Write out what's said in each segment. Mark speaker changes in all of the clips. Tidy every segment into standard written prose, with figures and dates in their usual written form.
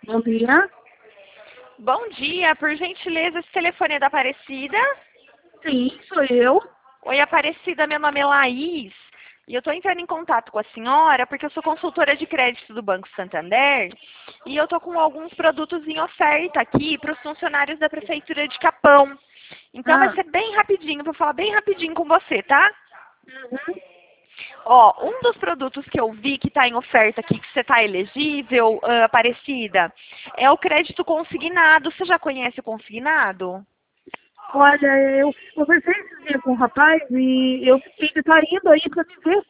Speaker 1: Bom dia.
Speaker 2: Bom dia, por gentileza, esse telefone é da Aparecida?
Speaker 1: Sim, sou eu.
Speaker 2: Oi, Aparecida, meu nome é Laís e eu estou entrando em contato com a senhora porque eu sou consultora de crédito do Banco Santander e eu estou com alguns produtos em oferta aqui para os funcionários da Prefeitura de Capão. Então vai
Speaker 1: Ah,
Speaker 2: ser bem rapidinho, vou falar bem rapidinho com você, tá?
Speaker 1: uhum.
Speaker 2: Ó, um dos produtos que eu vi que está em oferta aqui, que você está elegível, Aparecida, é o crédito consignado. Você já conhece o consignado?
Speaker 1: Olha, eu conversei esse dia com o rapaz e eu fiquei de estar indo aí para me ver.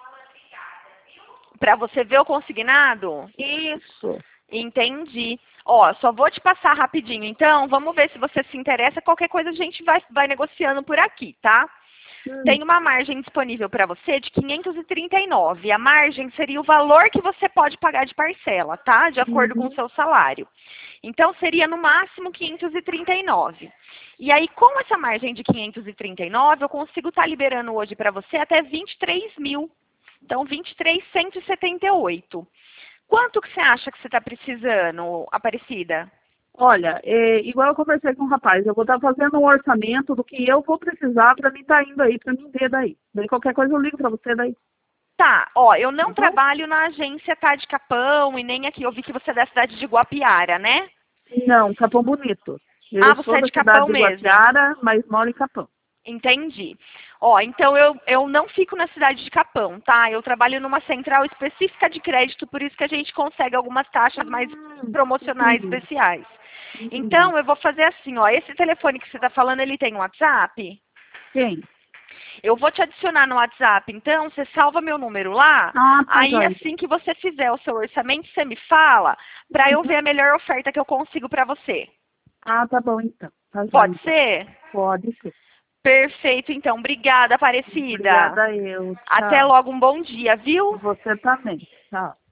Speaker 2: Para você ver o consignado?
Speaker 1: Isso.
Speaker 2: Entendi. Ó, só vou te passar rapidinho. Então, vamos ver se você se interessa. Qualquer coisa a gente vai negociando por aqui, tá?
Speaker 1: Hum,
Speaker 2: Tem uma margem disponível para você de 539. A margem seria o valor que você pode pagar de parcela, tá? De acordo com o
Speaker 1: uhum.
Speaker 2: seu salário. Então, seria no máximo 539. E aí, com essa margem de 539, eu consigo estar liberando hoje para você até 23 mil. Então, 23.178. Quanto que você acha que você está precisando, Aparecida?
Speaker 1: Olha, igual eu conversei com o rapaz, eu vou estar fazendo um orçamento do que eu vou precisar para mim estar indo aí, para mim ver daí. Daí qualquer coisa eu ligo para você daí,
Speaker 2: Tá, ó, eu
Speaker 1: tá
Speaker 2: não
Speaker 1: bom?
Speaker 2: trabalho na agência Tá de Capão e nem aqui. Eu vi que você é da cidade de Guapiara, né?
Speaker 1: Não, Capão Bonito.
Speaker 2: Ah,
Speaker 1: Eu
Speaker 2: você
Speaker 1: sou
Speaker 2: é
Speaker 1: da
Speaker 2: de
Speaker 1: cidade
Speaker 2: Capão
Speaker 1: de
Speaker 2: mesmo.
Speaker 1: Guapiara, mas moro em Capão.
Speaker 2: Entendi. Ó, então eu não fico na cidade de Capão, tá? Eu trabalho numa central específica de crédito, por isso que a gente consegue algumas taxas mais promocionais
Speaker 1: Entendi,
Speaker 2: especiais.
Speaker 1: entendi.
Speaker 2: Então, eu vou fazer assim, ó, esse telefone que você está falando, ele tem um WhatsApp?
Speaker 1: Quem?
Speaker 2: Eu vou te adicionar no WhatsApp, então você salva meu número lá,
Speaker 1: Ah, tá,
Speaker 2: aí
Speaker 1: joia.
Speaker 2: assim que você fizer o seu orçamento, você me fala, para eu ver
Speaker 1: Uhum.
Speaker 2: a melhor oferta que eu consigo para você.
Speaker 1: Ah, tá bom então. Tá joia
Speaker 2: Pode
Speaker 1: então.
Speaker 2: ser?
Speaker 1: Pode ser.
Speaker 2: Perfeito, então. Obrigada, Aparecida.
Speaker 1: Obrigada eu.
Speaker 2: Até
Speaker 1: Tchau.
Speaker 2: logo, um bom dia, viu?
Speaker 1: Você também. Tchau.